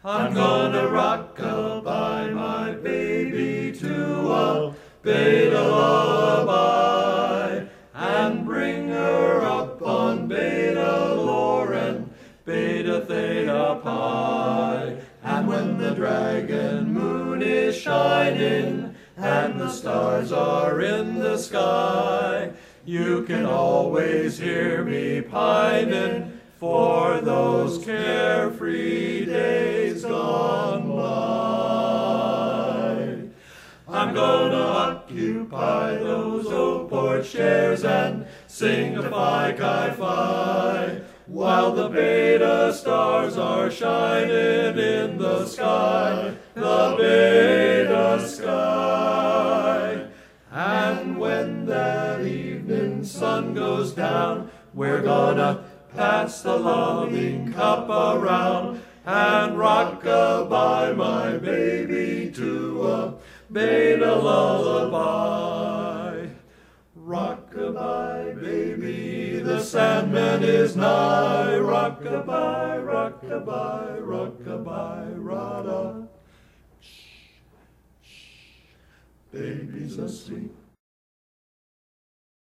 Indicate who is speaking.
Speaker 1: I'm gonna rock-a-bye my baby to a beta lullaby and bring her up on beta Lauren, beta theta pi. And when the dragon moon is shining and the stars are in the sky, you can always hear me pining for those carefree days gone by. I'm gonna occupy those old porch chairs and sing a fi-ki-fi while the beta stars are shining in the sky, the beta sky. And when that evening sun goes down, we're gonna pass the loving cup around and rock-a-bye my baby to a beta lullaby. Rock-a-bye baby, the Sandman is nigh. Rock-a-bye, rock-a-bye, rock-a-bye, rada. Shh, shh, baby's asleep.